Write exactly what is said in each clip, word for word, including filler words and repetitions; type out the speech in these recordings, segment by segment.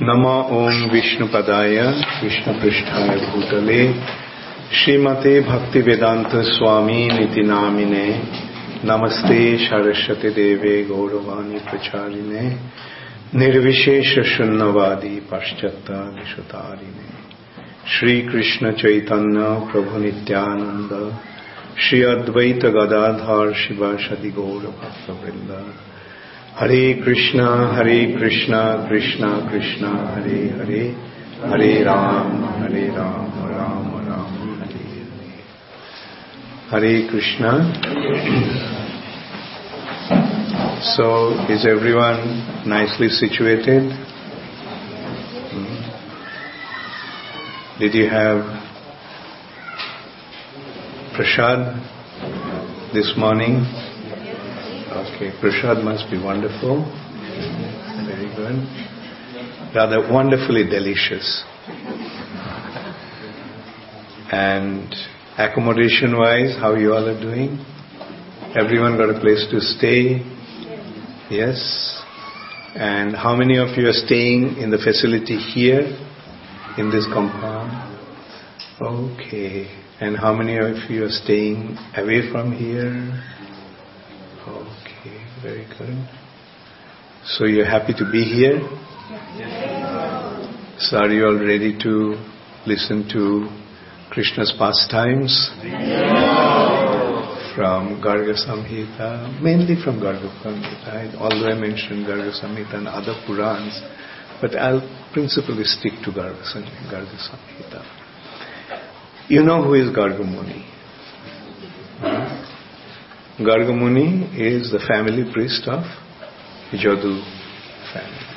Nama Om Vishnu Padaya Vishnu Prishtaya Bhutale Srimate Bhakti Vedanta Swami Niti Namine Namaste Saraswati Deve Gauravani Pracharine Nirvishesha Shunnavadi Paschata Vishutarine Shri Krishna Chaitanya Prabhu Nityananda Shri Advaita Gadadhar Shiva Shadi Gaura Bhakta Vrinda Hare Krishna, Hare Krishna, Krishna Krishna, Hare Hare, Hare Ram, Hare Ram, Ram Ram, Hare Hare. Hare Krishna. So, is everyone nicely situated? Did you have prasad this morning? Okay, prasad must be wonderful. Very good. Rather wonderfully delicious. And accommodation-wise, how you all are doing? Everyone got a place to stay? Yes. And how many of you are staying in the facility here, in this compound? Okay. And how many of you are staying away from here? Okay, very good. So you're happy to be here? Yes. So are you all ready to listen to Krishna's pastimes? Yes. From Garga Samhita, mainly from Garga Samhita, although I mentioned Garga Samhita and other Purans, but I'll principally stick to Garga Samhita. You know who is Garga Muni? Garga Muni is the family priest of Jadu family.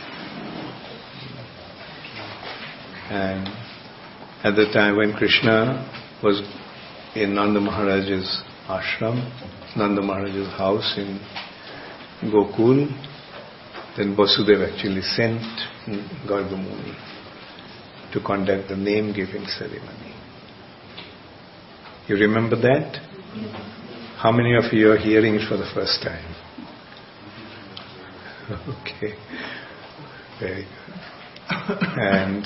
And at the time when Krishna was in Nanda Maharaj's ashram, Nanda Maharaj's house in Gokul, then Vasudeva actually sent Garga Muni to conduct the name-giving ceremony. You remember that? How many of you are hearing it for the first time? Okay, very good. And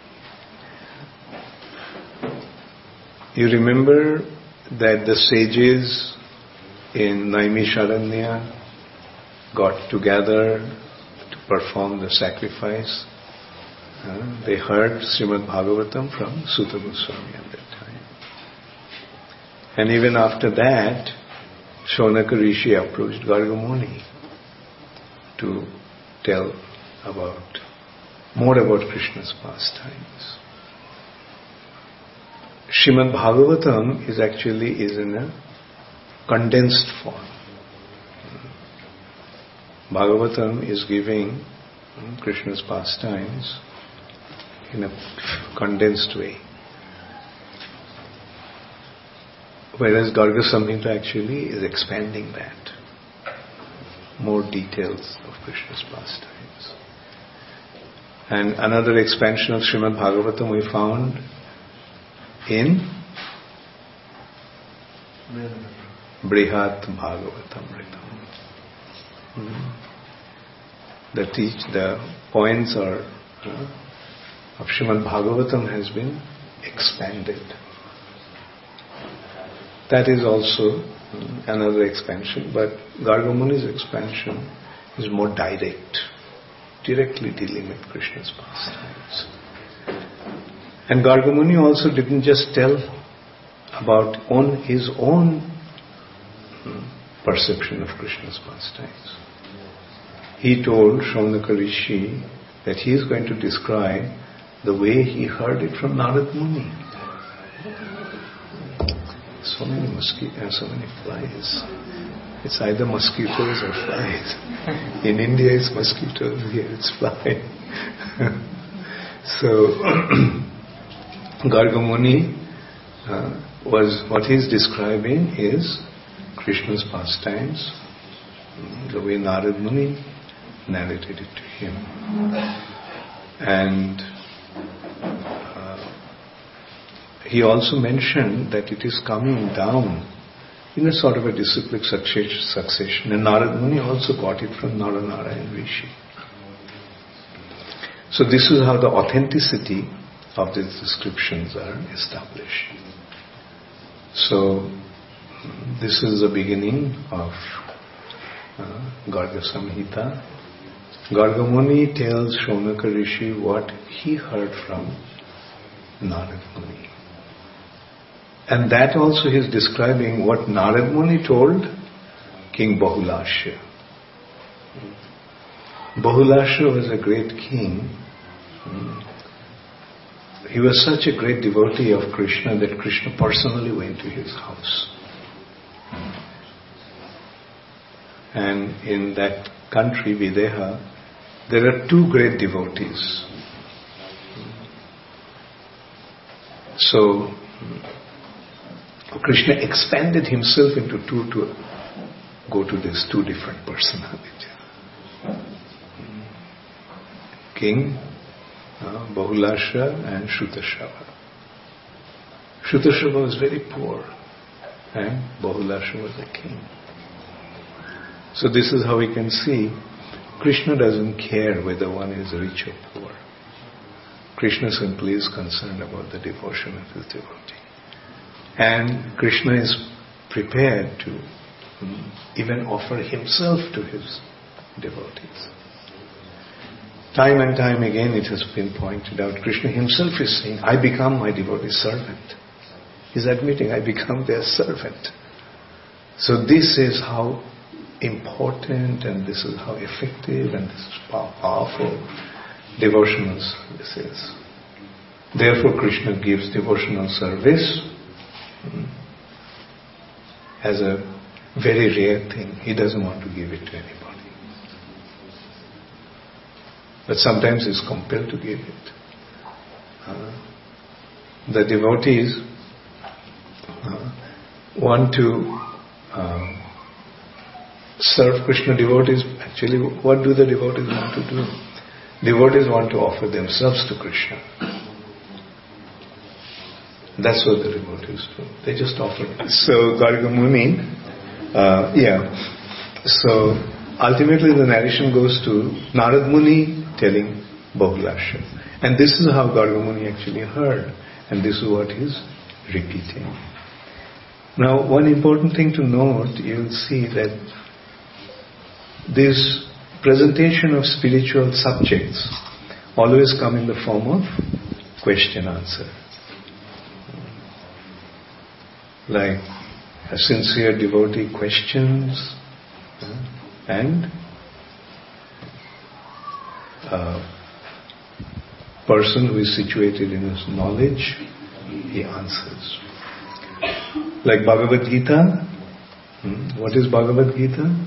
you remember that the sages in Naimisharanya got together to perform the sacrifice. Uh, they heard Srimad Bhagavatam from Sutta Goswami at that time. And even after that, Shaunaka Rishi approached Garga Muni to tell about more about Krishna's pastimes. Srimad Bhagavatam is actually is in a condensed form. Bhagavatam is giving Krishna's pastimes in a condensed way. Whereas Garga Samhita actually is expanding that. More details of Krishna's pastimes. And another expansion of Srimad Bhagavatam we found in Brihat Bhagavatamritam. Hmm. The teach, the points are uh, of Srimad Bhagavatam has been expanded. That is also another expansion, but Garga Muni's expansion is more direct, directly dealing with Krishna's pastimes. And Garga Muni also didn't just tell about on his own perception of Krishna's pastimes. He told Shaunaka Rishi that he is going to describe the way he heard it from Narad Muni. So many mosquitoes, so many flies. It's either mosquitoes or flies. In India it's mosquitoes, here it's flies. So, Garga Muni uh, was, what he's describing is Krishna's pastimes, the way Narad Muni narrated it to him. And he also mentioned that it is coming down in a sort of a disciplic succession. And Narad Muni also got it from Naranarayan Rishi. So this is how the authenticity of these descriptions are established. So this is the beginning of uh, Garga Samhita. Garga Muni tells Shaunaka Rishi what he heard from Narad Muni. And that also he is describing what Narad Muni told King Bahulashya. Bahulashya was a great king. He was such a great devotee of Krishna that Krishna personally went to his house. And in that country, Videha, there are two great devotees. So, Krishna expanded himself into two to go to these two different personalities. King uh, Bahulashya and Shrutashrava. Shrutashrava was very poor and Bahulashya was a king. So this is how we can see Krishna doesn't care whether one is rich or poor. Krishna simply is concerned about the devotion of his devotee. And Krishna is prepared to um, even offer himself to his devotees. Time and time again it has been pointed out, Krishna himself is saying, I become my devotee's servant. He's admitting, I become their servant. So this is how important and this is how effective and this is how powerful devotional service is. Therefore Krishna gives devotional service as a very rare thing. He doesn't want to give it to anybody. But sometimes he's compelled to give it. Uh, the devotees uh, want to uh, serve Krishna. Devotees, actually, what do the devotees want to do? Devotees want to offer themselves to Krishna. That's what the devotees do. They just offer. So Garga Muni, uh, yeah. So ultimately the narration goes to Narad Muni telling Bahulashya. And this is how Garga Muni actually heard. And this is what he's repeating. Now one important thing to note, you'll see that this presentation of spiritual subjects always come in the form of question-answer. Like a sincere devotee questions and a person who is situated in his knowledge, he answers. Like Bhagavad Gita. What is Bhagavad Gita?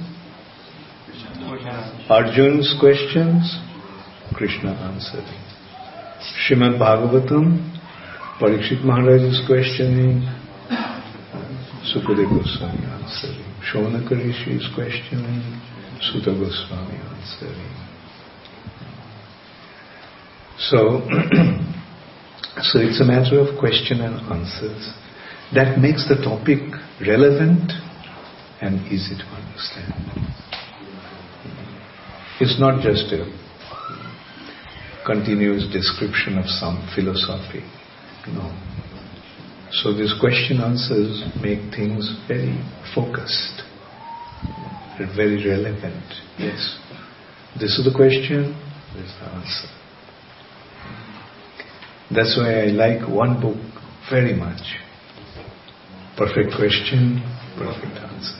Arjun's questions, Krishna answering. Srimad Bhagavatam, Parikshit Maharaj is questioning, Sukadeva Goswami answering. Shaunaka Rishi is questioning, Sutta Goswami answering. So, so it's a matter of question and answers. That makes the topic relevant and easy to understand. It's not just a continuous description of some philosophy. No. So these question answers make things very focused, very relevant. Yes. This is the question, this is the answer. That's why I like one book very much. Perfect question, perfect answer.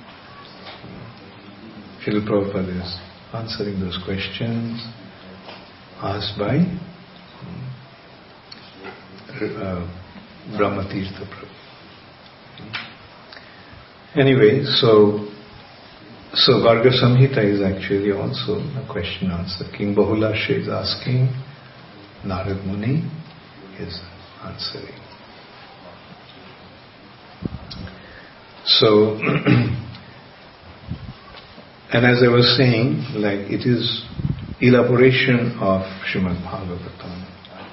Srila Prabhupada is answering those questions asked by uh, Brahmatirtha Prabhu. Anyway, so so Garga Samhita is actually also a question answer. King Bahulashya is asking, Narad Muni is answering. So, and as I was saying, like it is elaboration of Srimad Bhagavatam.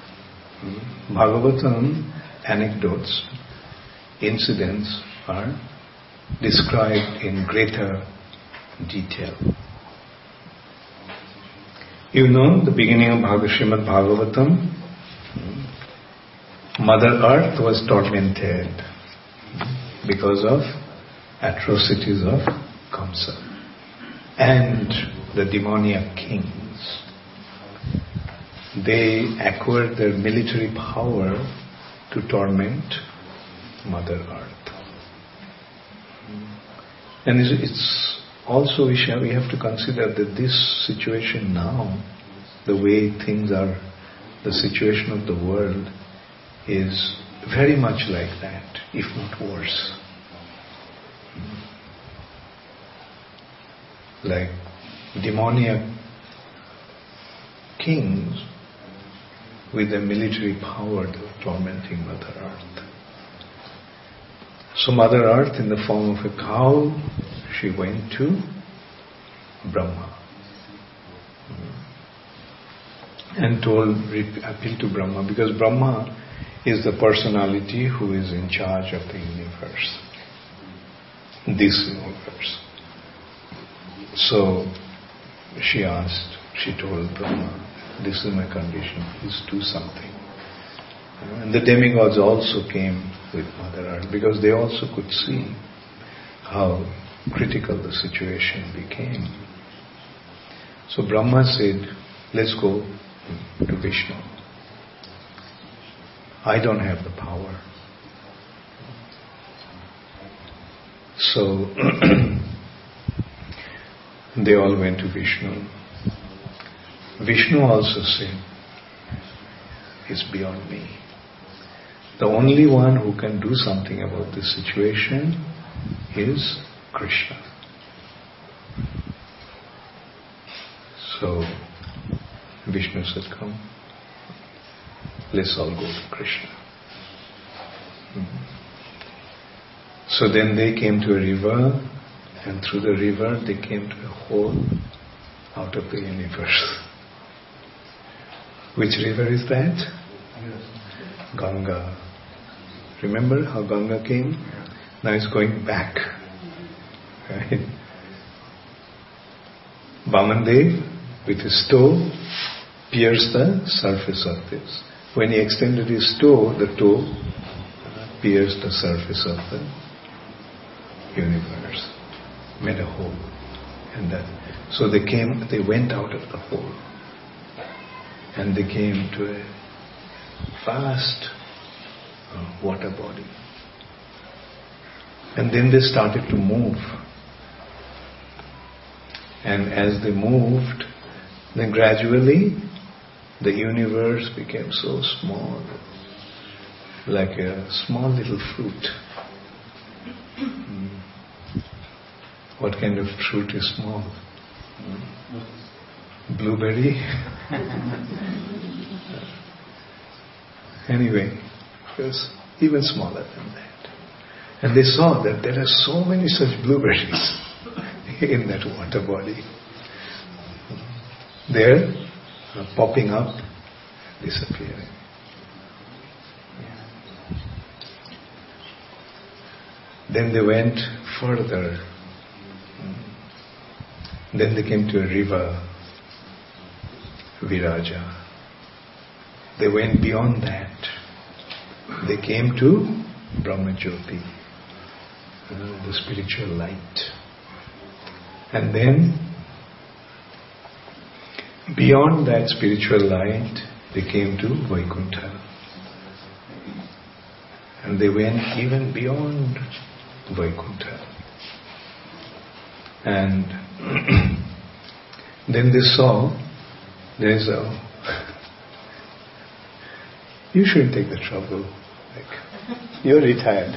Bhagavatam anecdotes, incidents are described in greater detail. You know the beginning of Bhagavad Srimad Bhagavatam? Mother Earth was tormented because of atrocities of Kamsa and the demoniac kings. They acquired their military power to torment Mother Earth. And it's also we shall we have to consider that this situation now, the way things are, the situation of the world is very much like that, if not worse. Like demoniac kings with their military power tormenting Mother Earth. So Mother Earth, in the form of a cow, she went to Brahma and told, appealed to Brahma, because Brahma is the personality who is in charge of the universe, this universe. So she asked, she told Brahma, this is my condition, please do something. And the demigods also came with Mother Earth because they also could see how critical the situation became. So Brahma said, let's go to Vishnu. I don't have the power. So they all went to Vishnu. Vishnu also said, it's beyond me. The only one who can do something about this situation is Krishna. So Vishnu said, come, let's all go to Krishna. Mm-hmm. So then they came to a river, and through the river they came to a hole out of the universe. Which river is that? Yes. Ganga. Remember how Ganga came? Now it's going back. Right? Vamandev, with his toe, pierced the surface of this. When he extended his toe, the toe pierced the surface of the universe, made a hole. And that, so they came, they went out of the hole. And they came to a vast uh, water body. And then they started to move. And as they moved, then gradually the universe became so small, like a small little fruit. Mm. What kind of fruit is small? Mm. Blueberry? Anyway, it was even smaller than that. And they saw that there are so many such blueberries in that water body. They're uh, popping up, disappearing. Then they went further. Then they came to a river, Viraja. They went beyond that. They came to Brahmajyoti, uh, the spiritual light. And then, beyond that spiritual light, they came to Vaikuntha. And they went even beyond Vaikuntha. And then they saw there is a you shouldn't take the trouble. Like, you're retired.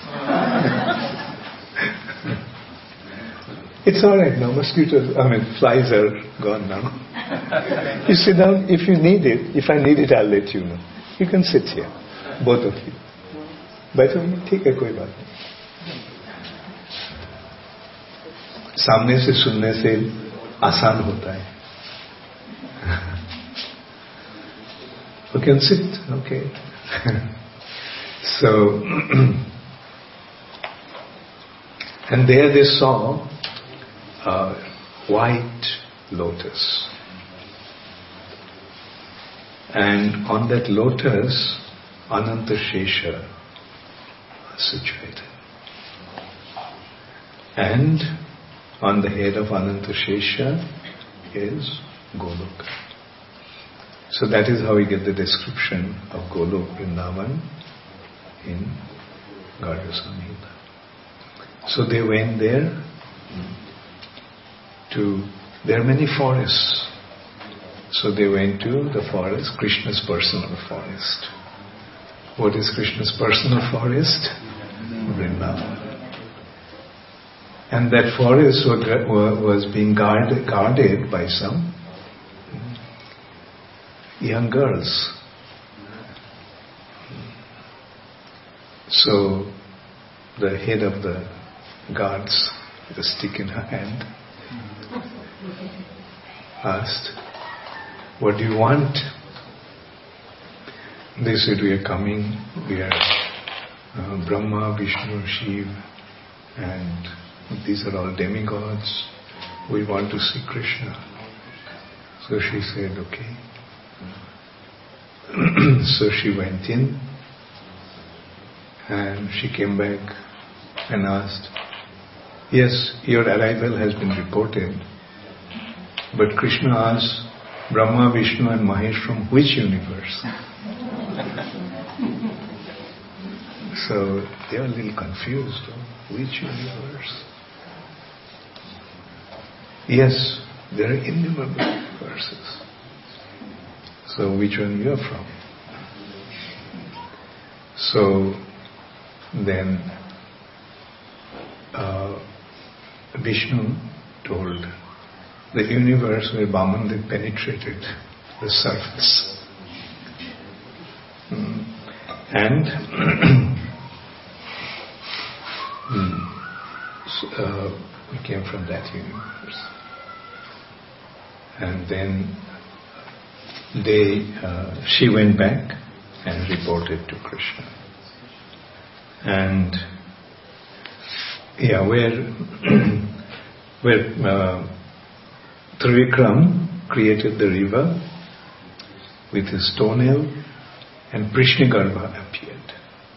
It's all right now. Mosquitoes, I mean, flies are gone now. You sit down. If you need it, if I need it, I'll let you know. You can sit here, both of you. बैठो, ठीक है, कोई बात नहीं. सामने से सुनने से आसान होता है. You can sit, okay. So, and there they saw a white lotus. And on that lotus, Ananta Shesha was situated. And on the head of Ananta Shesha is Golok. So that is how we get the description of Golok Vrindavan in Garga Samhita. So they went there to, there are many forests. So they went to the forest, Krishna's personal forest. What is Krishna's personal forest? Vrindavan. And that forest was being guarded, guarded by some young girls. So the head of the guards, with a stick in her hand, asked, "What do you want?" They said, "We are coming, we are uh, Brahma, Vishnu, Shiva, and these are all demigods. We want to see Krishna." So she said, "Okay." So she went in and she came back and asked, "Yes, your arrival has been reported, but Krishna asked Brahma, Vishnu and Mahesh from which universe?" So they were a little confused. Which universe? Yes, there are innumerable universes. So which one you are from? So then uh, Vishnu told the universe where Vamandev penetrated the surface. Mm. And so, uh, we came from that universe. And then they, uh, she went back and reported to Krishna. And yeah, where where uh, Trivikram created the river with his toenail, and Prishnagarbha appeared.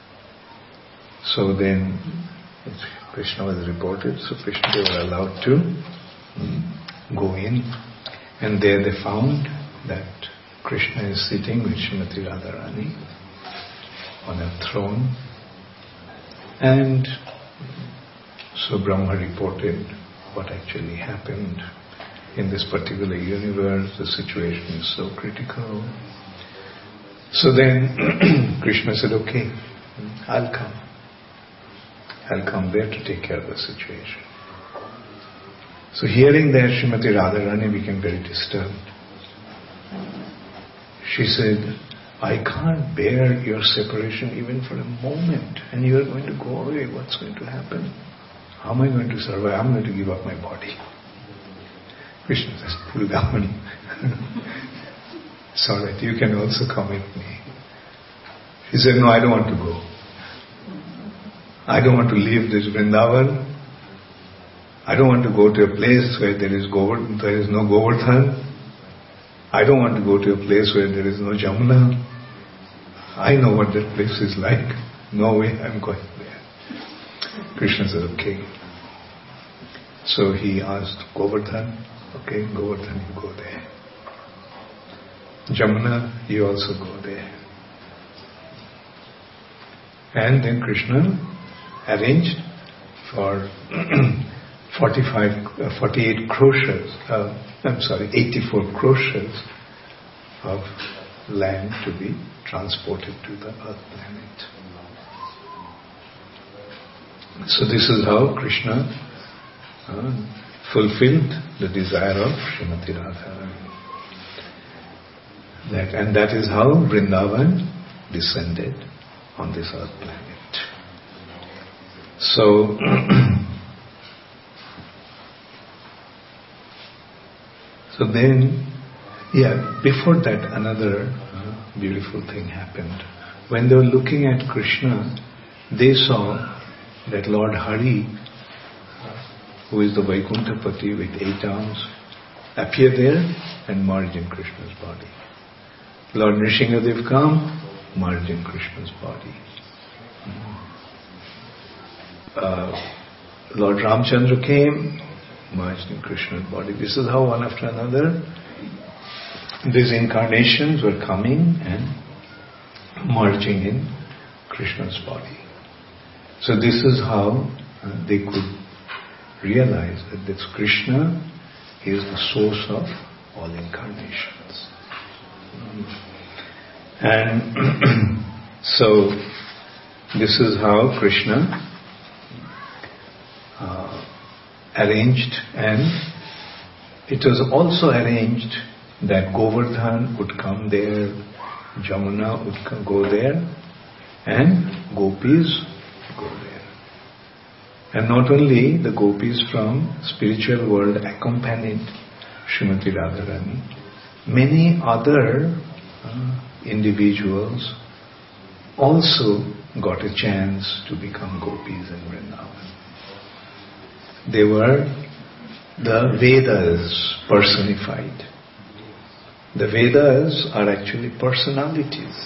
So then Krishna was reported, so Krishna they were allowed to mm, go in, and there they found that Krishna is sitting with Srimati Radharani on a throne. And so Brahma reported what actually happened in this particular universe. The situation is so critical. So then Krishna said, "Okay, I'll come. I'll come there to take care of the situation." So hearing that, Srimati Radharani became very disturbed. She said, "I can't bear your separation even for a moment, and you are going to go away. What's going to happen? How am I going to survive? I'm going to give up my body." Krishna says, "Pull down. It's all right, you can also come with me." She said, "No, I don't want to go. I don't want to leave this Vrindavan. I don't want to go to a place where there is Govardhan, there is no Govardhan. I don't want to go to a place where there is no Jamuna. I know what that place is like. No way I'm going there." Krishna said, "Okay." So he asked Govardhan, "Okay, Govardhan, you go there. Jamuna, you also go there." And then Krishna arranged for forty-five, uh, forty-eight crores, uh, I'm sorry, eighty-four crores of land to be transported to the earth planet. So this is how Krishna uh, fulfilled the desire of Srimati Radharani. That, and that is how Vrindavan descended on this earth planet. So, so then, yeah, before that another uh, beautiful thing happened. When they were looking at Krishna, they saw that Lord Hari, who is the Vaikuntapati with eight arms, appear there and merge in Krishna's body. Lord Nrsimhadev come, merged in Krishna's body. Uh, Lord Ramchandra came, merged in Krishna's body. This is how one after another these incarnations were coming and merging in Krishna's body. So this is how uh, they could realize that this Krishna is the source of all incarnations. And so this is how Krishna uh, arranged, and it was also arranged that Govardhan would come there, Jamuna would come, go there, and gopis go there. And not only the gopis from spiritual world accompanied Srimati Radharani, many other uh, individuals also got a chance to become gopis in Vrindavan. They were the Vedas personified. The Vedas are actually personalities.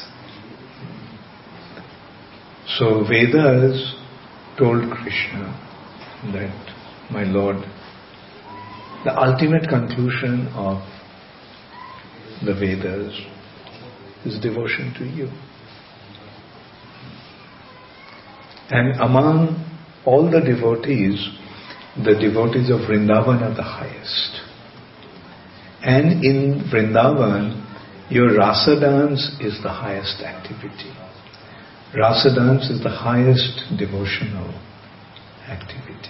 So Vedas told Krishna that, my Lord, the ultimate conclusion of the Vedas is devotion to you. And among all the devotees, the devotees of Vrindavan are the highest. And in Vrindavan, your rasa dance is the highest activity. Rasa dance is the highest devotional activity.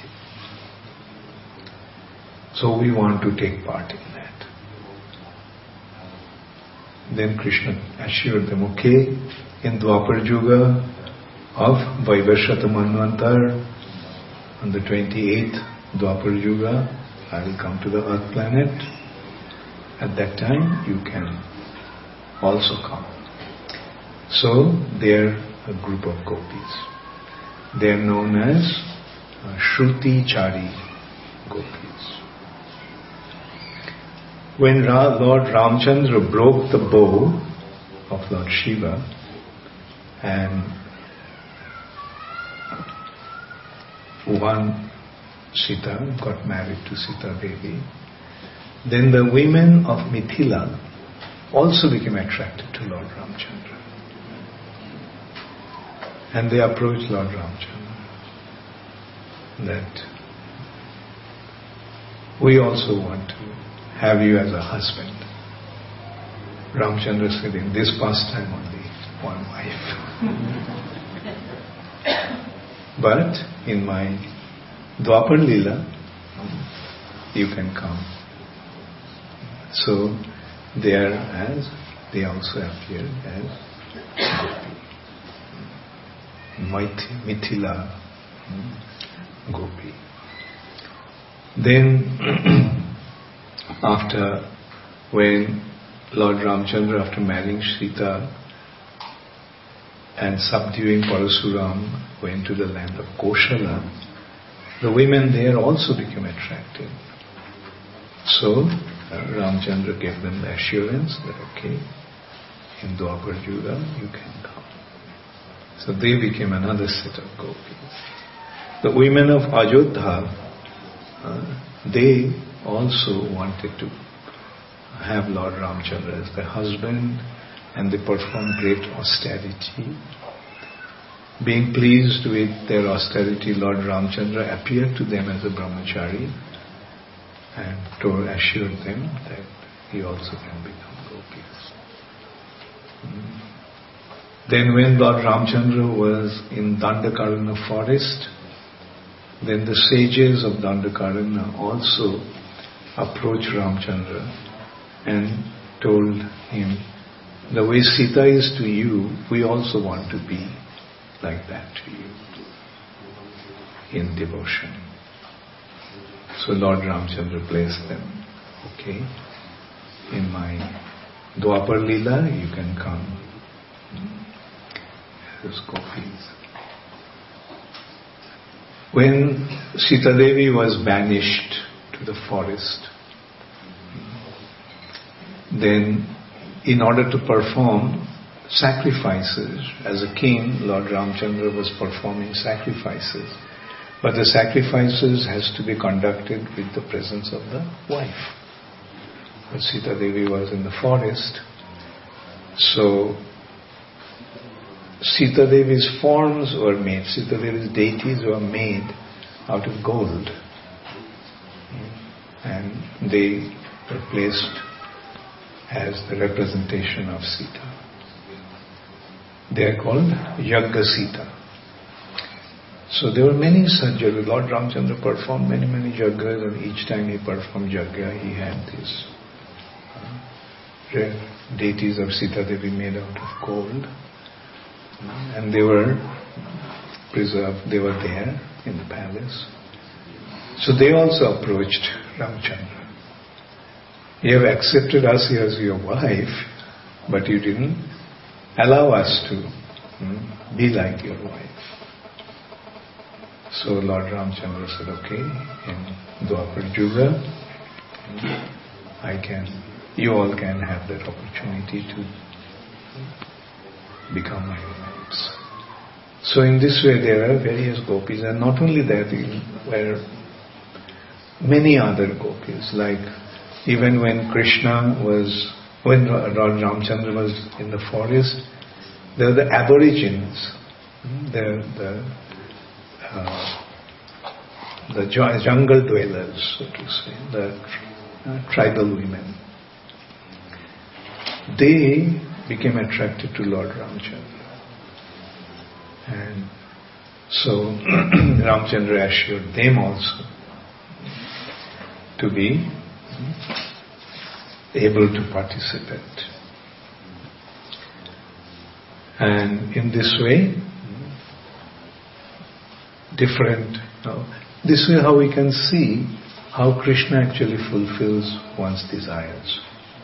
So we want to take part in that. Then Krishna assured them, okay, in Dwapar Yuga of Vaivashvata Manvantar, on the twenty-eighth Dwapar Yuga, I will come to the earth planet. At that time, you can also come. So, they are a group of gopis. They are known as uh, Shruti Chari gopis. When Ra- Lord Ramchandra broke the bow of Lord Shiva and won Sita, got married to Sita Devi, then the women of Mithila also became attracted to Lord Ramchandra. And they approached Lord Ramchandra that we also want to have you as a husband. Ramchandra said, in this pastime only one wife. But in my Dwapar Leela, you can come. So they are as, they also appear as Gopi. Mithila Gopi. Then after, when Lord Ramchandra, after marrying Sita and subduing Parasuram, went to the land of Koshala, the women there also became attracted. So uh, Ramchandra gave them the assurance that okay, in Dwapar Yuga you can come. So they became another set of gopis. The women of Ajodha, uh, they also wanted to have Lord Ramchandra as their husband, and they performed great austerity. Being pleased with their austerity, Lord Ramchandra appeared to them as a brahmachari and told, assured them that he also can become gopis. Mm. Then when Lord Ramchandra was in Dandakaranya forest, then the sages of Dandakaranya also approached Ramchandra and told him, the way Sita is to you, we also want to be like that to you in devotion. So Lord Ramchandra blessed them. Okay, in my Dwapar Leela you can come as gopis. When Sita Devi was banished to the forest, then in order to perform sacrifices. As a king, Lord Ramchandra was performing sacrifices. But the sacrifices has to be conducted with the presence of the wife. But Sita Devi was in the forest. So, Sita Devi's forms were made, Sita Devi's deities were made out of gold. And they were placed as the representation of Sita. They are called Yagga Sita. So there were many such yaggas. Lord Ramchandra performed many, many yaggas, and each time he performed yagga, he had these uh, rare deities of Sita Devi made out of gold. And they were preserved, they were there in the palace. So they also approached Ramchandra. You have accepted us as your wife, but you didn't allow us to hmm, be like your wife. So Lord Ramchandra said, okay, in Dwapar Yuga, I can, you all can have that opportunity to become my wives. So in this way there are various gopis, and not only that, there were many other gopis, like even when Krishna was, when Lord Ramchandra was in the forest, there were the aborigines, the, the Uh, the jungle dwellers, so to say, the uh, tribal women. They became attracted to Lord Ramchandra. And so Ramchandra assured them also to be able to participate. And in this way, different, you know, this way how we can see how Krishna actually fulfills one's desires.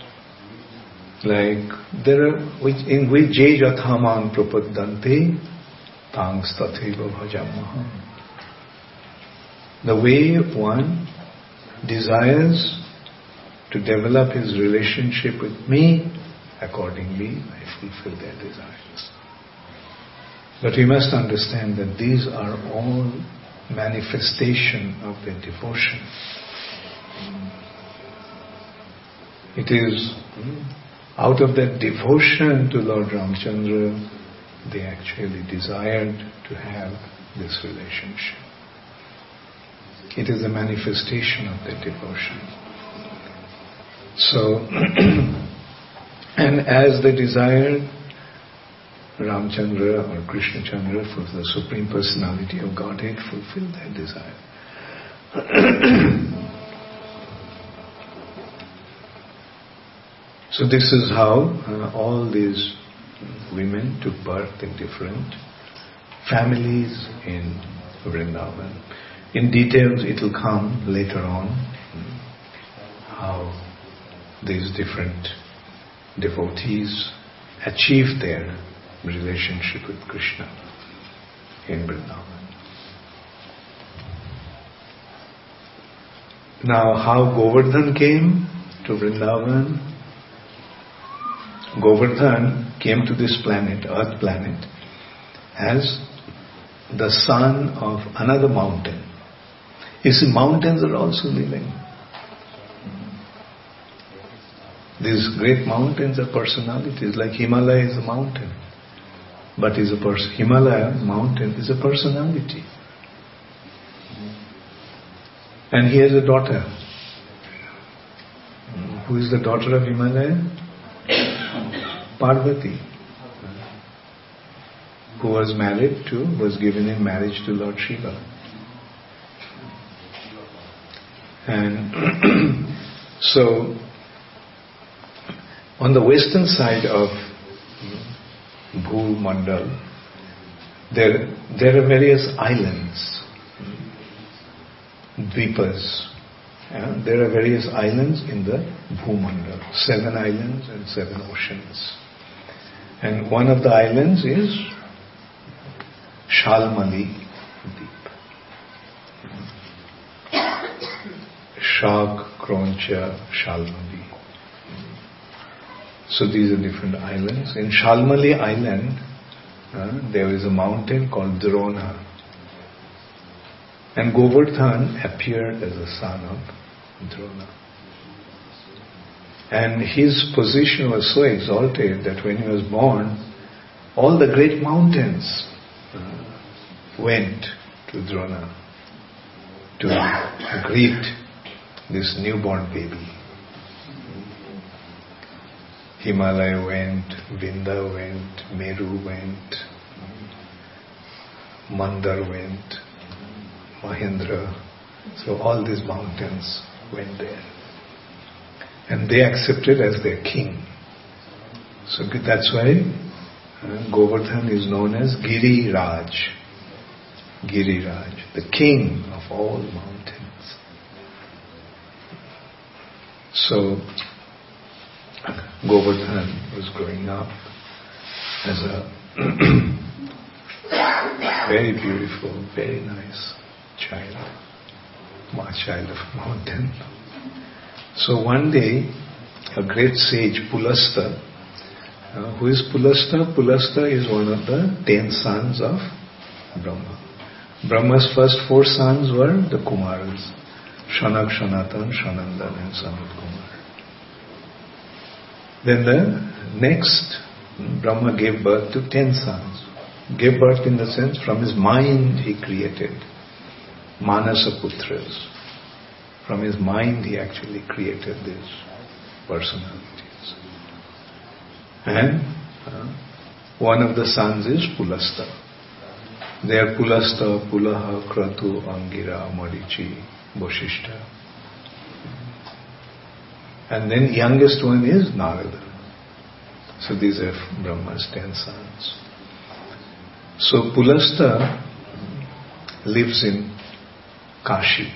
Like there are, which in which je yathaman prapaddante tangs tathaiva bhajamaham. The way one desires to develop his relationship with me, accordingly I fulfill their desires. But we must understand that these are all manifestation of their devotion. It is out of that devotion to Lord Ramchandra, they actually desired to have this relationship. It is a manifestation of their devotion. So, and as they desired, Ramchandra or Krishna Chandra, for the Supreme Personality of Godhead, fulfilled their desire. So this is how uh, all these women took birth in different families in Vrindavan. In details it will come later on, how these different devotees achieved their relationship with Krishna in Vrindavan. Now, how Govardhan came to Vrindavan? Govardhan came to this planet, Earth planet, as the son of another mountain. You see, mountains are also living. These great mountains are personalities, like Himalaya is a mountain. But is a pers- Himalaya mountain is a personality. And he has a daughter. Who is the daughter of Himalaya? Parvati. Who was married to, was given in marriage to Lord Shiva. And so, on the western side of Bhu Mandal, there, there are various islands, dvipas. Yeah? There are various islands in the Bhu Mandal, seven islands and seven oceans. And one of the islands is Shalmali Deep. Shag, Kroncha, Shalmali. So these are different islands. In Shalmali Island, uh, there is a mountain called Drona. And Govardhan appeared as a son of Drona. And his position was so exalted that when he was born, all the great mountains uh, went to Drona to greet this newborn baby. Himalaya went, Vinda went, Meru went, Mandar went, Mahindra. So all these mountains went there. And they accepted as their king. So that's why uh, Govardhan is known as Giri Raj. Giri Raj, the king of all mountains. So Govardhan was growing up as a very beautiful, very nice child, a child of a mountain. So one day, a great sage, Pulasta, uh, who is Pulasta? Pulasta is one of the ten sons of Brahma. Brahma's first four sons were the Kumaras, Shanak, Shanatan, Shanandan and Sanat Kumar. Then the next, Brahma gave birth to ten sons. Gave birth in the sense, from his mind he created Manasa Putras. From his mind he actually created these personalities. And uh, one of the sons is Pulasta. They are Pulasta, Pulaha, Kratu, Angira, Marichi, Boshishta. And then youngest one is Narada. So these are Brahma's ten sons. So Pulasta lives in Kashi.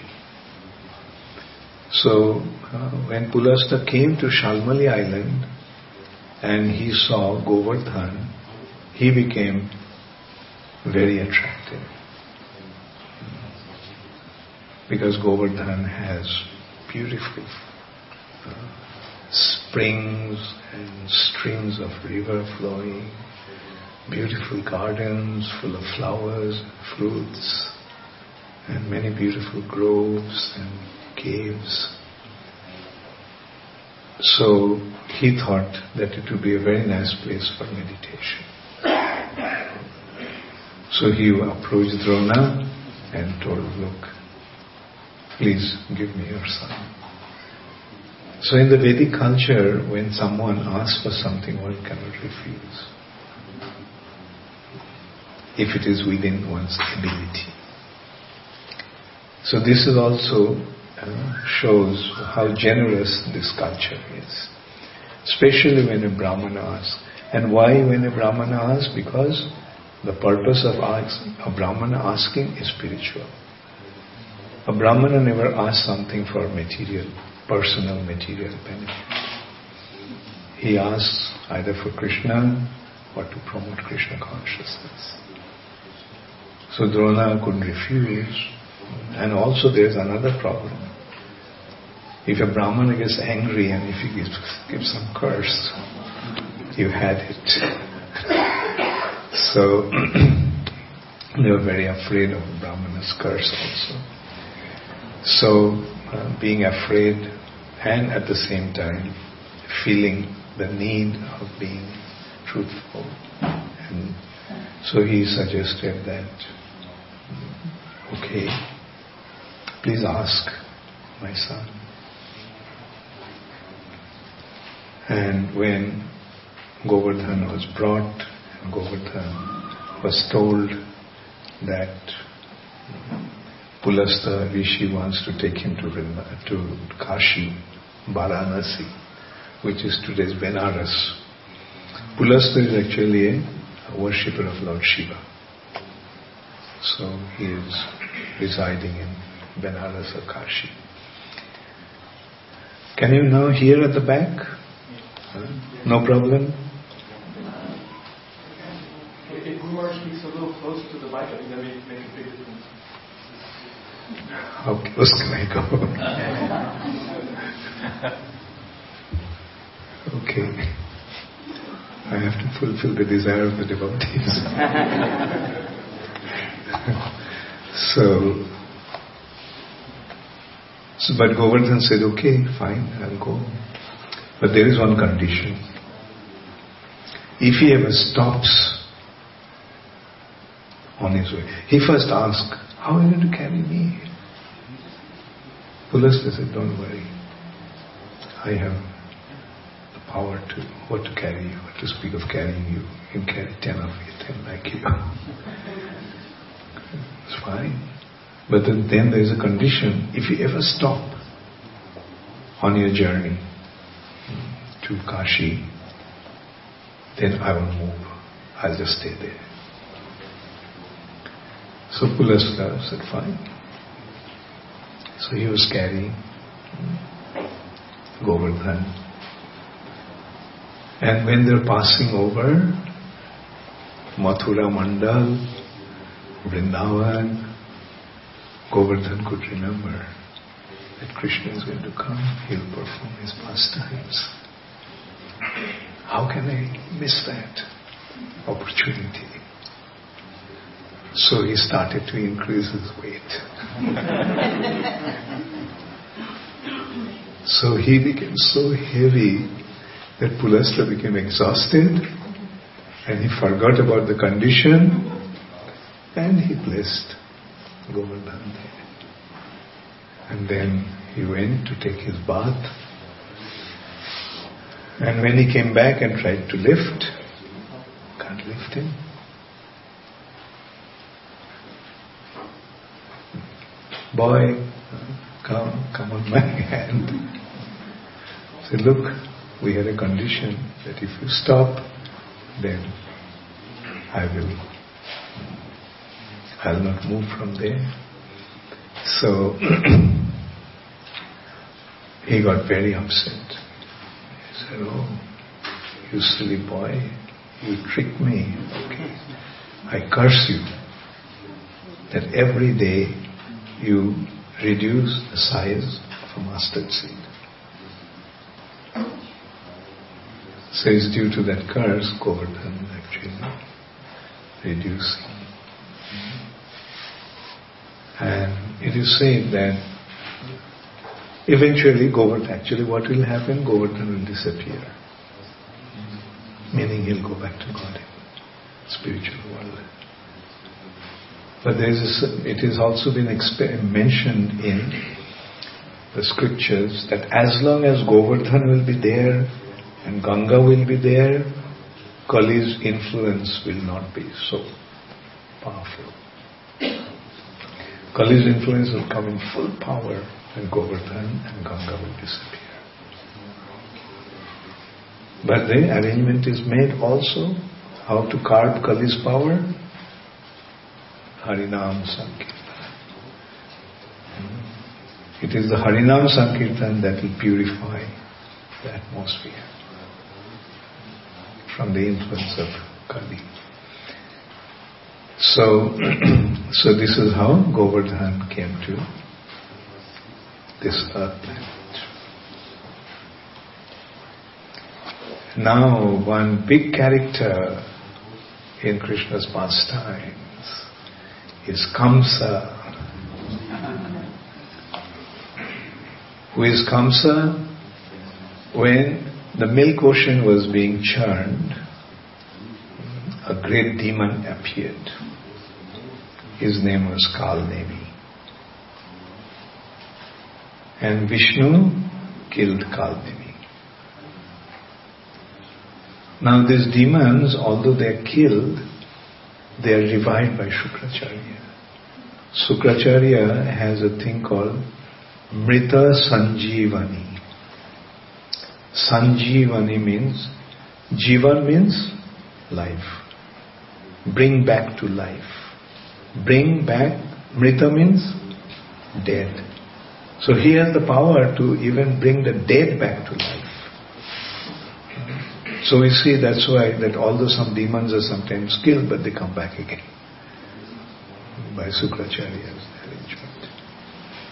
So uh, when Pulasta came to Shalmali Island and he saw Govardhan, he became very attractive. Because Govardhan has beautiful uh, springs and streams of river flowing, beautiful gardens full of flowers, fruits, and many beautiful groves and caves. So he thought that it would be a very nice place for meditation. So he approached Drona and told, look, please give me your son. So in the Vedic culture, when someone asks for something, one cannot refuse, if it is within one's ability. So this is also uh, shows how generous this culture is, especially when a Brahmana asks. And why when a Brahmana asks? Because the purpose of ask, a Brahmana asking is spiritual. A Brahmana never asks something for material, personal material benefit. He asks either for Krishna or to promote Krishna consciousness. So Drona couldn't refuse. And also there is another problem. If a Brahmana gets angry and if he gives, gives some curse, you had it. So they were very afraid of Brahmana's curse also. So uh, being afraid and at the same time feeling the need of being truthful. And so he suggested that, okay, please ask my son. And when Govardhan was brought, and Govardhan was told that Pulasta Rishi wants to take him to, to Kashi, Varanasi, which is today's Benares. Pulasta is actually a worshipper of Lord Shiva. So he is residing in Benares or Kashi. Can you now hear at the back? Huh? No problem? If Guru speaks a little closer to the mic, I think that may make a big difference. How close can I go? Okay. I have to fulfill the desire of the devotees. so, so, but Govardhan said, okay, fine, I'll go. But there is one condition. If he ever stops on his way, he first asked, how are you going to carry me? Pulastya said, don't worry. I have the power to, what to carry you, what to speak of carrying you. You can carry ten of you, ten like you. It's fine. But then, then there is a condition. If you ever stop on your journey to Kashi, then I will move. I'll just stay there. So Pulastya said, fine. So he was carrying Govardhan. And when they're passing over Mathura Mandal, Vrindavan, Govardhan could remember that Krishna is going to come, he'll perform his pastimes. How can I miss that opportunity? So he started to increase his weight. So he became so heavy that Pulastya became exhausted and he forgot about the condition and he blessed Govardhan there. And then he went to take his bath. And when he came back and tried to lift, can't lift him. Boy, come, come on my hand. Say, look, we had a condition that if you stop, then I will, I'll not move from there. So he got very upset. He said, oh, you silly boy, you tricked me. Okay. I curse you that every day you reduce the size of a mustard seed. So it's due to that curse, Govardhan actually reducing. And it is said that eventually Govardhan, actually what will happen? Govardhan will disappear. Meaning he'll go back to God in spiritual world. But there is a, it has also been exp- mentioned in the scriptures that as long as Govardhan will be there and Ganga will be there, Kali's influence will not be so powerful. Kali's influence will come in full power and Govardhan and Ganga will disappear. But the arrangement is made also how to curb Kali's power. Harinam Sankirtan. It is the Harinam Sankirtan that will purify the atmosphere from the influence of Kali. So, so this is how Govardhan came to this earth planet. Now, one big character in Krishna's pastimes is Kamsa. Who is Kamsa? When the milk ocean was being churned, a great demon appeared. His name was Kalnemi. And Vishnu killed Kalnemi. Now these demons, although they are killed, they are revived by Shukracharya. Shukracharya has a thing called Mrita Sanjeevani. Sanjeevani means, Jivan means life. Bring back to life. Bring back, Mrita means dead. So he has the power to even bring the dead back to life. So we see that's why that although some demons are sometimes killed, but they come back again by Shukracharya's arrangement.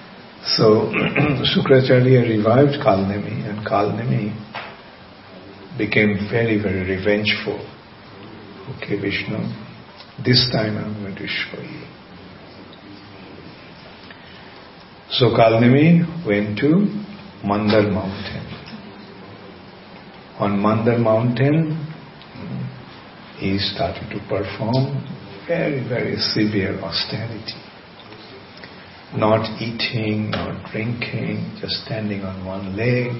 So Shukracharya revived Kalnemi, and Kalnemi became very, very revengeful. Okay, Vishnu, this time I'm going to show you. So Kalnemi went to Mandar mountain. On Mandar mountain, he started to perform very, very severe austerity. Not eating, not drinking, just standing on one leg.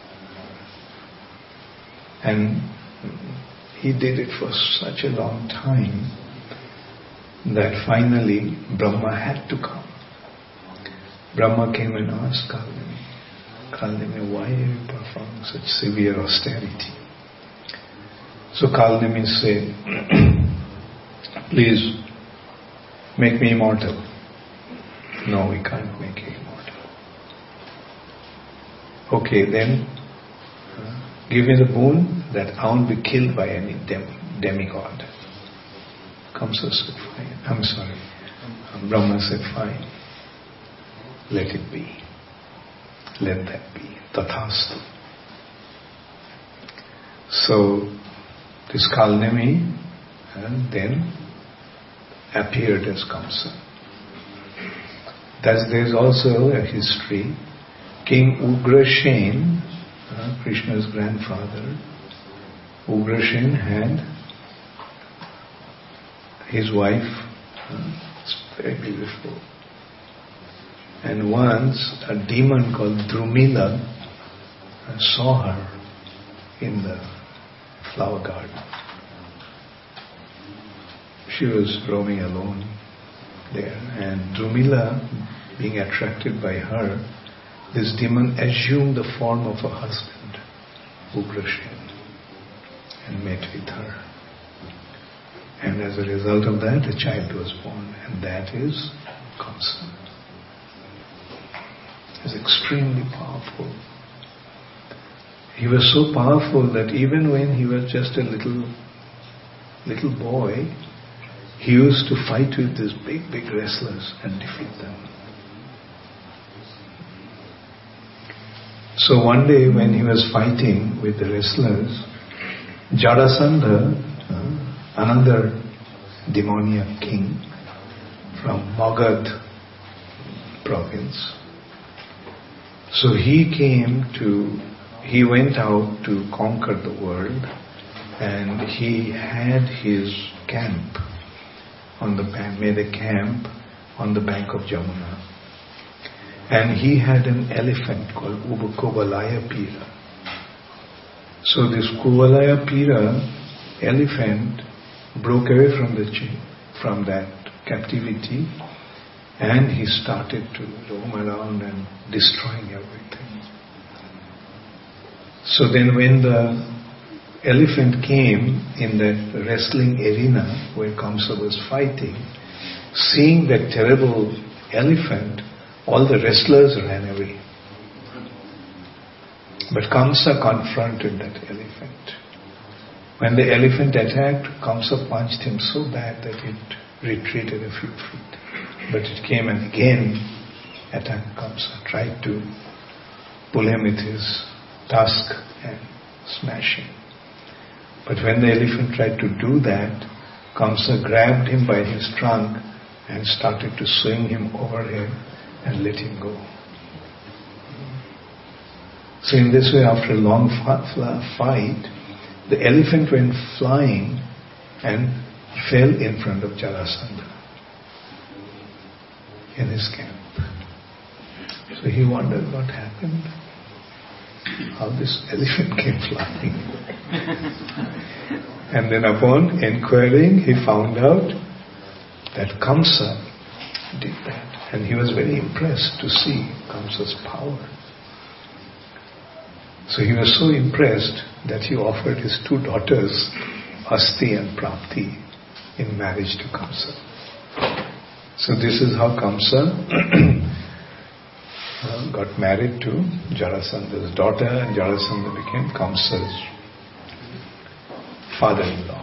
And he did it for such a long time that finally Brahma had to come. Brahma came and asked Kalnemi, Kalnemi, why are you performing such severe austerity? So Kalnemi said, please make me immortal. No, we can't make you immortal. Okay, then uh, give me the boon that I won't be killed by any dem- demigod. Kamsa said, fine. I'm sorry. Brahma said, fine. Let it be. Let that be. Tathastu. So, this Kalnemi uh, then appeared as Kamsa. Thus there is also a history. King Ugrashen, uh, Krishna's grandfather, Ugrashen had his wife, uh, very beautiful. And once a demon called Drumila uh, saw her in the flower garden. She was roaming alone there, and Drumila, being attracted by her, this demon assumed the form of a husband, Ugrashen, and met with her. And as a result of that, a child was born, and that is Kamsa. He was extremely powerful. He was so powerful that even when he was just a little, little boy, he used to fight with these big, big wrestlers and defeat them. So one day when he was fighting with the wrestlers, Jarasandha, uh, another demoniac king from Magad province, so he came to, he went out to conquer the world, and he had his camp on the bank, made a camp on the bank of Jamuna. And he had an elephant called Kovalaya Pira. So this Kovalaya Pira elephant broke away from the chain, from that captivity, and he started to roam around and destroying everything. So then when the elephant came in that wrestling arena where Kamsa was fighting, seeing that terrible elephant, all the wrestlers ran away. But Kamsa confronted that elephant. When the elephant attacked, Kamsa punched him so bad that it retreated a few feet. But it came and again attacked Kamsa, tried to pull him with his tusk and smash him. But when the elephant tried to do that, Kamsa grabbed him by his trunk and started to swing him overhead and let him go. So in this way, after a long fight, the elephant went flying and fell in front of Jarasandha in his camp. So he wondered what happened, how this elephant came flying. And then upon inquiring, he found out that Kamsa did that. And he was very impressed to see Kamsa's power. So he was so impressed that he offered his two daughters, Asti and Prapti, in marriage to Kamsa. So this is how Kamsa uh, got married to Jarasandha's daughter, and Jarasandha became Kamsa's father-in-law.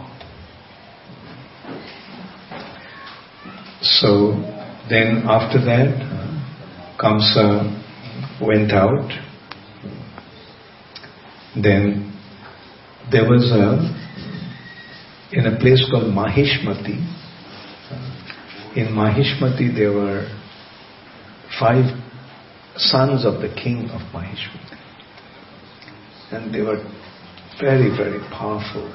So then after that, uh, Kamsa went out. Then there was a, in a place called Mahishmati, in Mahishmati there were five sons of the king of Mahishmati. And they were very, very powerful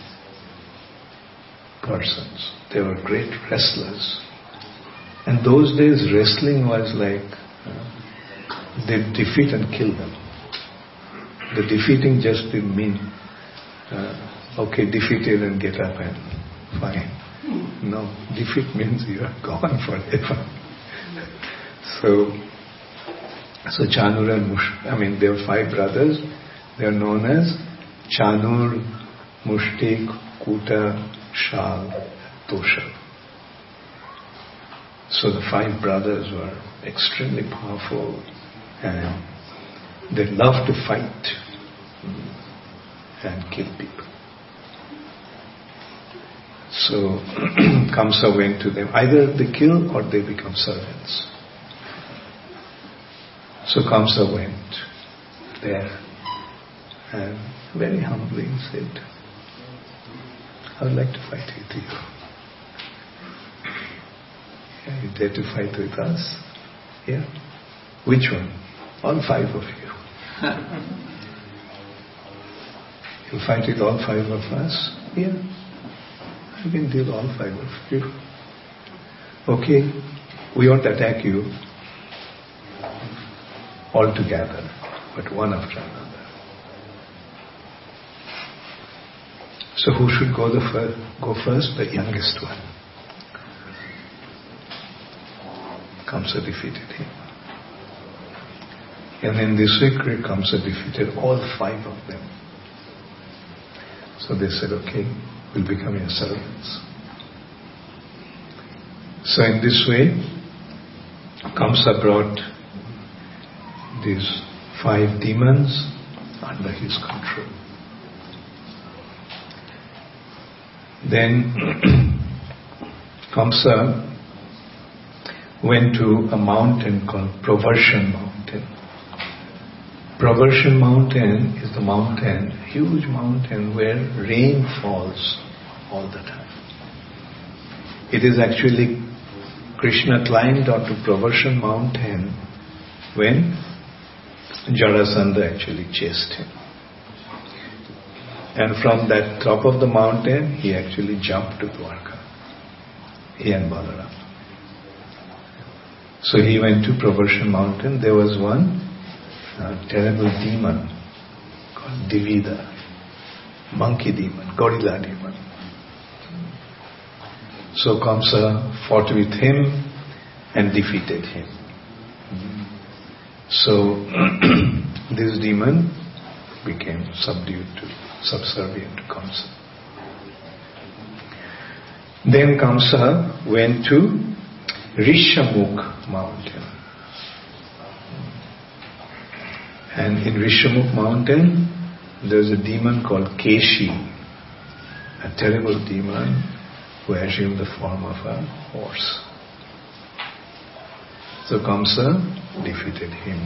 persons. They were great wrestlers. And those days wrestling was like, uh, they defeat and kill them. The defeating just didn't mean, uh, okay, defeated and get up and fine. No, defeat means you are gone forever. so, so Chanur and Mush, I mean, there were five brothers. They are known as Chanur, Mushtik, Kuta, Shal, Toshal. So the five brothers were extremely powerful and they loved to fight and kill people. So Kamsa went to them. Either they kill or they become servants. So Kamsa went there and very humbly said, I would like to fight with you. Yeah, you dare to fight with us? Yeah. Which one? All five of you. You fight with all five of us? Yeah. I can deal all five of you. Okay, we won't attack you all together, but one after another. So who should go the fir- go first? The youngest one. Kamsa defeated him. And in this way, Kamsa defeated all five of them. So they said, okay, we'll become your servants. So in this way, Kamsa brought these five demons under his control. Then Kamsa went to a mountain called Pravarsan Mountain. Pravarsan Mountain is the mountain, huge mountain where rain falls all the time. It is actually, Krishna climbed onto Pravarsan Mountain when Jarasandha actually chased him. And from that top of the mountain, he actually jumped to Dwarka. He and Balaram. So he went to Pravarsan Mountain. There was one uh, terrible demon called Divida, monkey demon, gorilla demon. So Kamsa fought with him and defeated him. So this demon became subdued to, subservient to Kamsa. Then Kamsa went to Rishamukh mountain. And in Rishamukh mountain, there's a demon called Keshi, a terrible demon who assumed the form of a horse. So Kamsa defeated him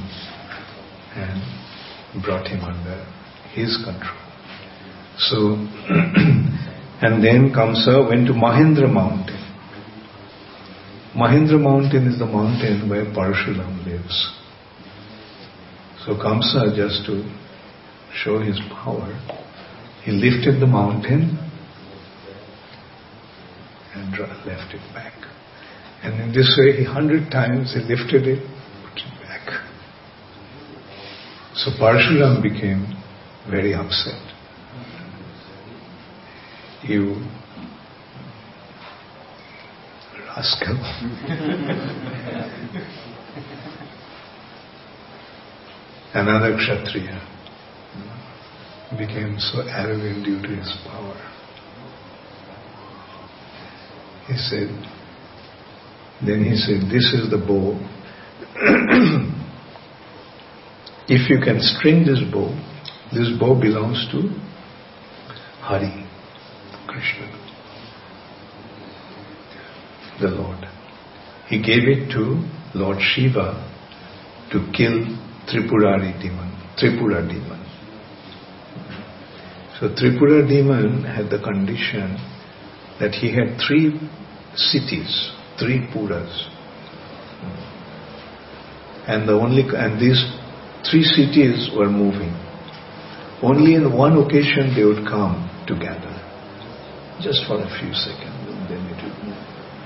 and brought him under his control. So, and then Kamsa went to Mahendra mountain. Mahendra mountain is the mountain where Parashuram lives. So Kamsa, just to show his power, he lifted the mountain and left it back. And in this way, he hundred times he lifted it, put it back. So Parashuram became very upset. You rascal. Another Kshatriya became so arrogant due to his power. He said, then he said, this is the bow. If you can string this bow, this bow belongs to Hari, Krishna, the Lord. He gave it to Lord Shiva to kill Tripurari demon, Tripura demon. So Tripura demon had the condition that he had three cities, three Puras. And the only and these three cities were moving. Only in one occasion they would come together, just for a few seconds, and then it would move.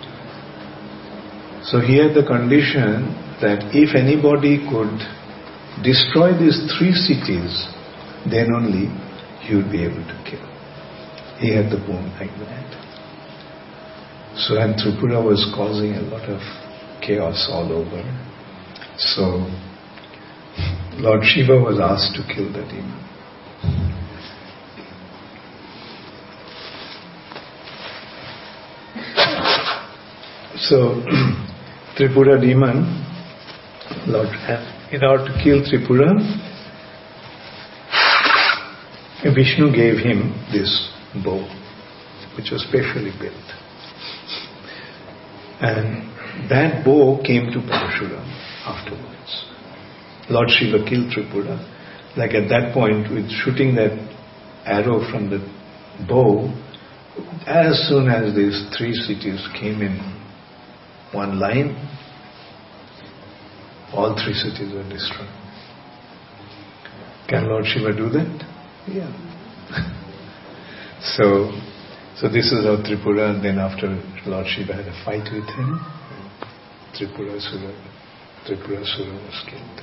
So he had the condition that if anybody could destroy these three cities, then only he would be able to kill. He had the boon like that. So and Tripura was causing a lot of chaos all over. So Lord Shiva was asked to kill the demon. So Tripura demon, Lord, in order to kill Tripura, Vishnu gave him this bow, which was specially built. And that bow came to Parashuram afterwards. Lord Shiva killed Tripura. Like at that point, with shooting that arrow from the bow, as soon as these three cities came in one line, all three cities were destroyed. Can Lord Shiva do that? Yeah. so, so this is how Tripura, and then after Lord Shiva had a fight with him, Tripura Sura, Tripura Sura was killed.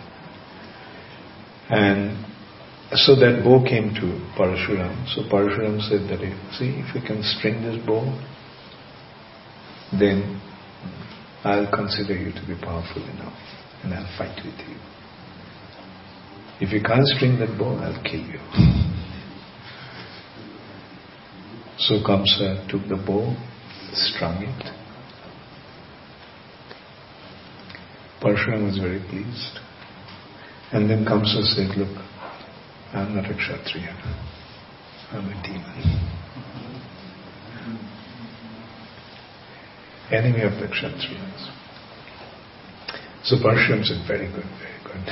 And so that bow came to Parashuram. So Parashuram said that, if, see, if you can string this bow, then I'll consider you to be powerful enough and I'll fight with you. If you can't string that bow, I'll kill you. So Kamsa took the bow, strung it. Parashuram was very pleased. And then Kamsa said, look, I'm not a Kshatriya. I'm a demon. Enemy of the Kshatriyas. So Parashuram said, very good, very good.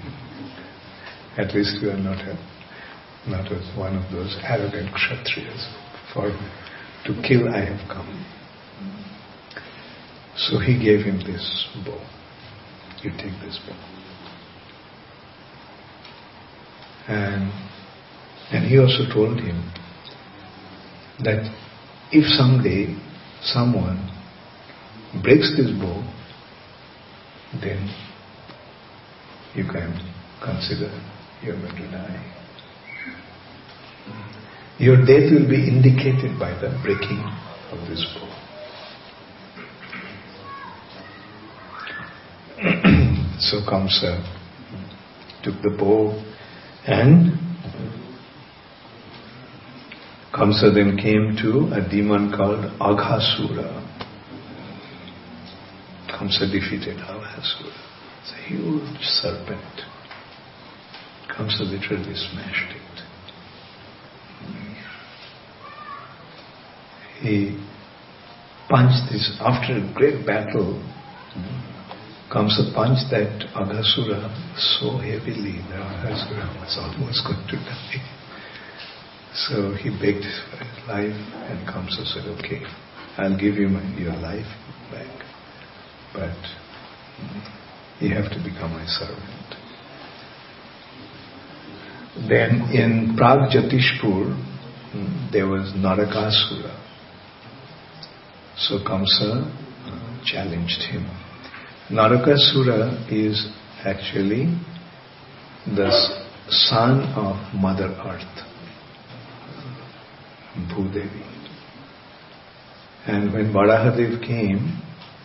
At least you are not a, not as one of those arrogant Kshatriyas. For to kill I have come. So he gave him this bow. You take this bow. And, and he also told him that if someday someone breaks this bow, then you can consider you're going to die. Your death will be indicated by the breaking of this bow. So Kamsa took the bow and Kamsa then came to a demon called Aghasura. Kamsa defeated Aghasura. It's a huge serpent. Kamsa literally smashed it. He punched this, after a great battle, Kamsa punched that Aghasura so heavily that Aghasura was almost going to die. So he begged for his life, and Kamsa said, okay, I'll give you my, your life back, but you have to become my servant. Then in Pragjatishpur, there was Narakasura. So Kamsa uh, challenged him. Narakasura is actually the son of Mother Earth, Bhudevi. And when Varahadev came,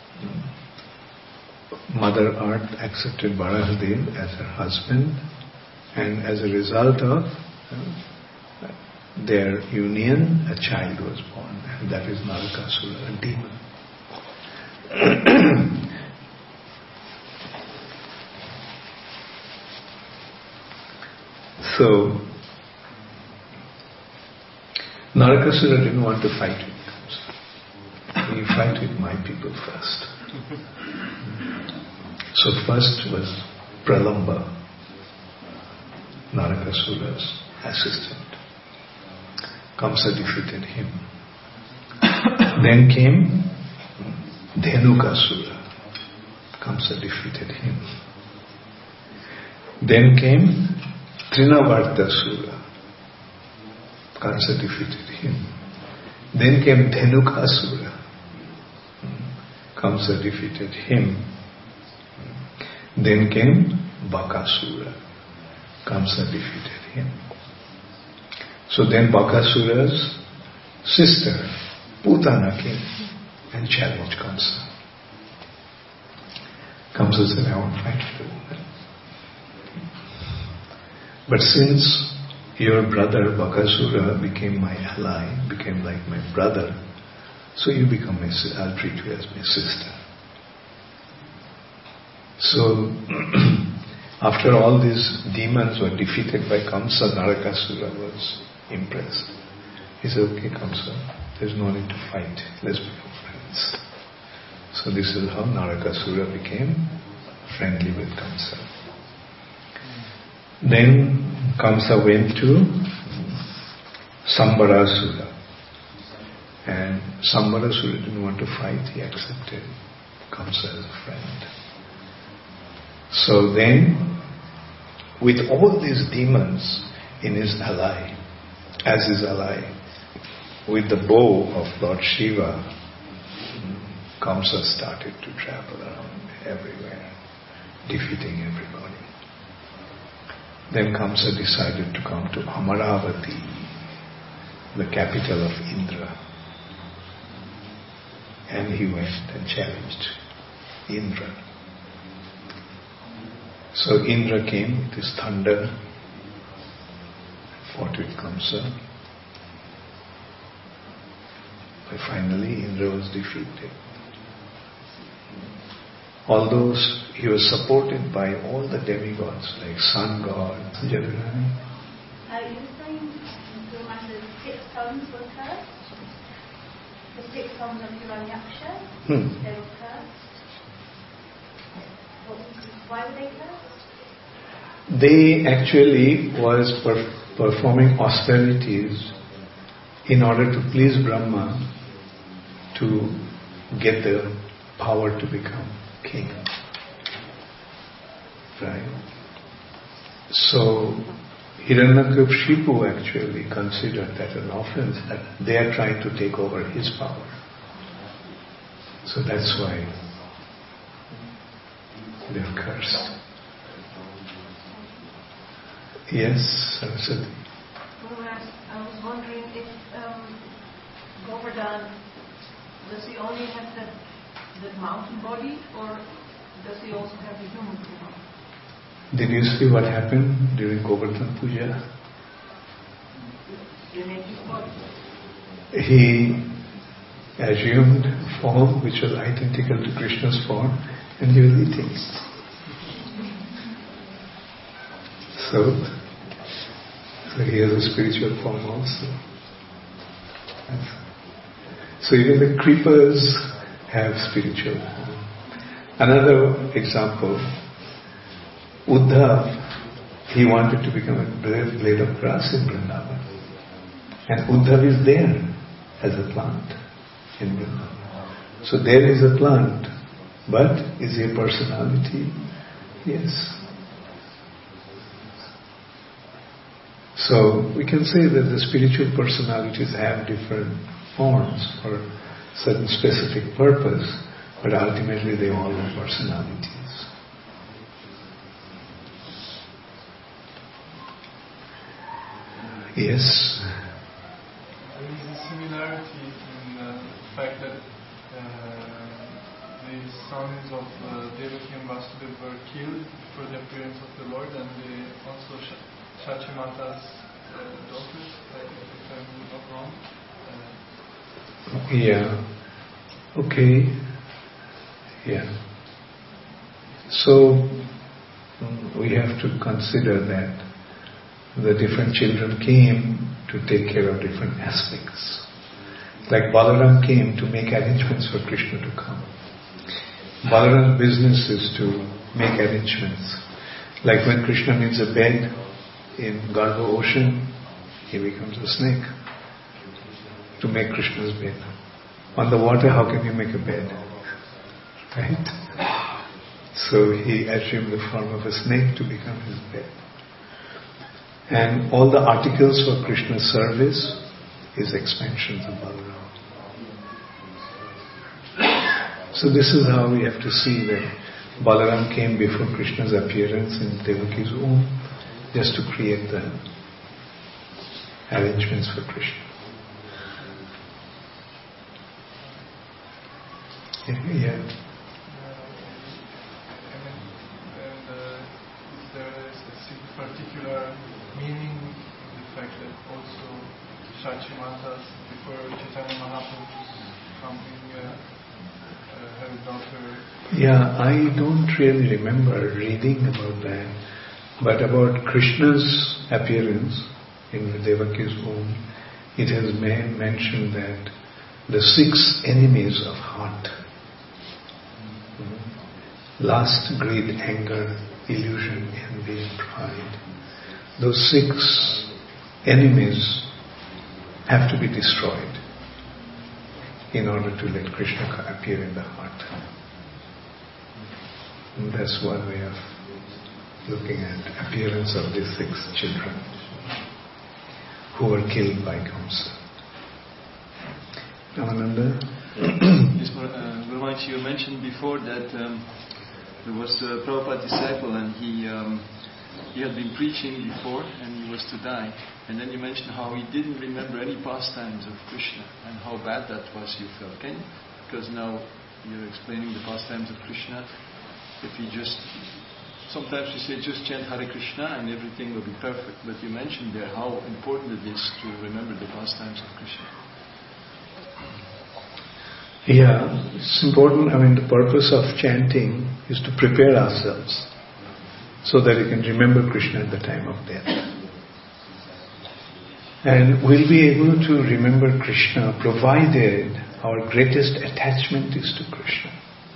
Mother Earth accepted Varahadev as her husband, and as a result of uh, their union, a child was born, and that is Narakasura, a demon. So, Narakasura didn't want to fight with Kamsa. He fight with my people first. So first was Pralamba, Narakasura's assistant. Kamsa defeated him. Then came Dhenukasura. Kamsa defeated him. Then came Trinavartasura. Kamsa defeated him. Then came Dhenukasura. Kamsa defeated him. Then came Bakasura. Kamsa defeated him. So then Bakasura's sister, Putana, came and challenged Kamsa. Kamsa said, I won't fight with the woman. But since your brother Bakasura became my ally, became like my brother, so you become my sister. I'll treat you as my sister. So, after all these demons were defeated by Kamsa, Narakasura was impressed. He said, okay Kamsa, there's no need to fight, let's become friends. So this is how Narakasura became friendly with Kamsa. Then Kamsa went to Sambarasura. And Sambarasura didn't want to fight, he accepted Kamsa as a friend. So then, with all these demons in his ally, as his ally, with the bow of Lord Shiva, Kamsa started to travel around everywhere, defeating everybody. Then Kamsa decided to come to Amaravati, the capital of Indra. And he went and challenged Indra. So Indra came with his thunder, fought with Kamsa. But finally Indra was defeated. Although he was supported by all the demigods like Sun God, Jagadani. Are you saying the matter six sons were cursed? The six sons of Hiranyaksha, Hmm. they were cursed. Why were they cursed? They actually was per- performing austerities in order to please Brahma to get the power to become king. Right? So Hiranyakashipu actually considered that an offense, that they are trying to take over his power. So that's why they've cursed. Yes, Saraswati. I was wondering if um, Govardhan, does he only have that, that mountain body, or does he also have the human form? Did you see what happened during Govardhan Puja? The native body. He assumed form which was identical to Krishna's form, and he was eating. So, so he has a spiritual form also. So even the creepers have spiritual form. Another example, Uddhav, he wanted to become a blade of grass in Vrindavan. And Uddhav is there as a plant in Vrindavan. So there is a plant, but is he a personality? Yes. So we can say that the spiritual personalities have different forms for certain specific purpose, but ultimately they all have personalities. Yes. There is a similarity in uh, the fact that uh, the sons of uh, Devaki and Vasudeva were killed for the appearance of the Lord, and they also Sh- Shachimata's uh, daughters, like, if I'm not wrong. Uh, Yeah. Okay. Yeah. So mm, we have to consider that the different children came to take care of different aspects. Like Balaram came to make arrangements for Krishna to come. Balaram's business is to make arrangements. Like when Krishna needs a bed in Garbha ocean, he becomes a snake. to make Krishna's bed. On the water, how can you make a bed? Right? So he assumed the form of a snake to become his bed. And all the articles for Krishna's service is expansions of Balaram. So this is how we have to see that Balaram came before Krishna's appearance in Devaki's womb, just to create the arrangements for Krishna. Yeah. yeah. And, and uh, is there a particular meaning in the fact that also Shachi Matas, before Chaitanya Mahaprabhu's coming, uh, uh, her daughter? Yeah, I don't really remember reading about that, but about Krishna's appearance in Devaki's womb, it has been mentioned that the six enemies of heart, lust, greed, anger, illusion, envy, and pride, those six enemies have to be destroyed in order to let Krishna appear in the heart. And that's one way of looking at appearance of these six children who were killed by Kamsa. Namananda? Yes, uh, Guru you mentioned before that um, there was a Prabhupada disciple and he um, he had been preaching before and he was to die. And then you mentioned how he didn't remember any pastimes of Krishna and how bad that was you felt. Can you? Because now you're explaining the pastimes of Krishna. If he just, sometimes you say just chant Hare Krishna and everything will be perfect. But you mentioned there how important it is to remember the pastimes of Krishna. Yeah, it's important. I mean, the purpose of chanting is to prepare ourselves so that we can remember Krishna at the time of death. And we'll be able to remember Krishna provided our greatest attachment is to Krishna.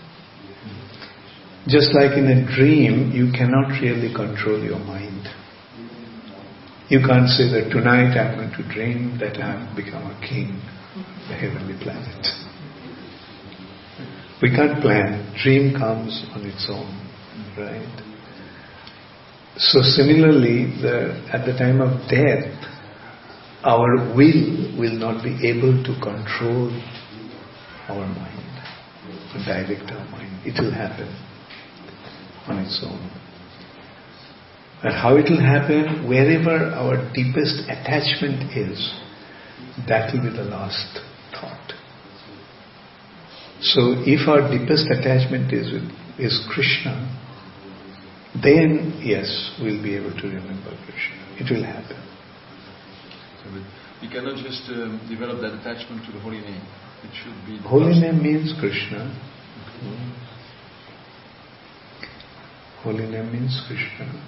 Just like in a dream, you cannot really control your mind. You can't say that tonight I'm going to dream that I've become a king of the heavenly planet. We can't plan. Dream comes on its own, right? So similarly, the, at the time of death, our will will not be able to control our mind, to direct our mind. It will happen on its own. And how it will happen, wherever our deepest attachment is, that will be the last thought. So if our deepest attachment is with, is Krishna, then yes, we'll be able to remember Krishna. It will happen. So we cannot just um, develop that attachment to the holy name. It should be the holy name means Krishna. Holy name means Krishna.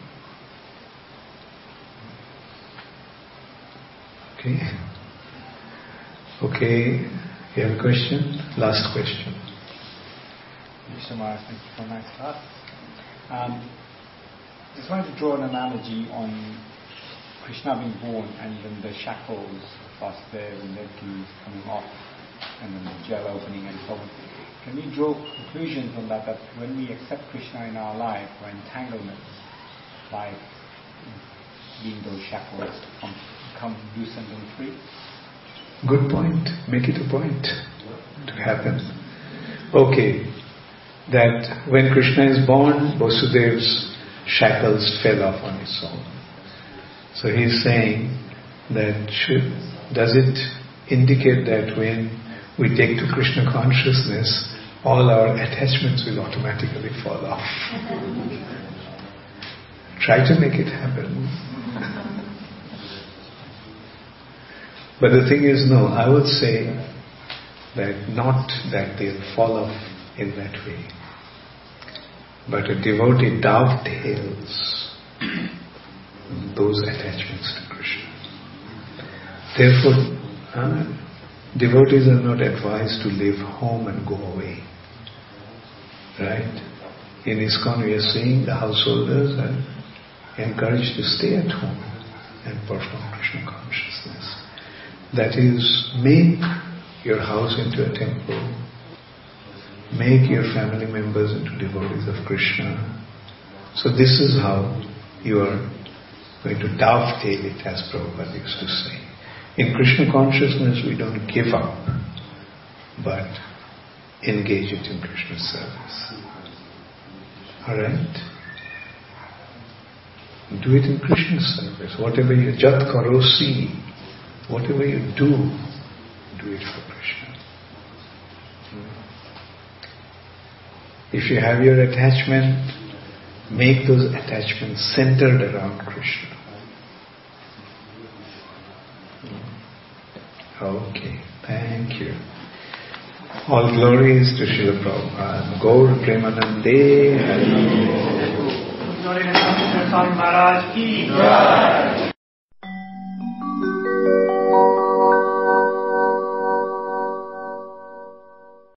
Okay. Okay. You have a question? Last question. Maharaj, thank you for a nice class. Um, just wanted to draw an analogy on Krishna being born and then the shackles first there and then he's coming off and then the gel opening and so on. Can we draw conclusions on that, that when we accept Krishna in our life or entanglements, like being those shackles come, come loosened and free? Good point. Make it a point to happen. Okay, that when Krishna is born, Vasudev's shackles fell off on his own. So he's saying that should, does it indicate that when we take to Krishna consciousness, all our attachments will automatically fall off? Try to make it happen. But the thing is, no, I would say that not that they'll fall off in that way, but a devotee dovetails those attachments to Krishna. Therefore, uh, devotees are not advised to leave home and go away. Right? In ISKCON we are seeing the householders are encouraged to stay at home and perform Krishna consciousness. That is, make your house into a temple. Make your family members into devotees of Krishna. So this is how you are going to dovetail it, as Prabhupada used to say. In Krishna consciousness we don't give up, but engage it in Krishna service. Alright? Do it in Krishna service. Whatever you, Jat Karosi, whatever you do, do it for Krishna. If you have your attachment, make those attachments centered around Krishna. Okay, thank you. All glories to Srila Prabhupada. Gaur Premanande. Maharaj ki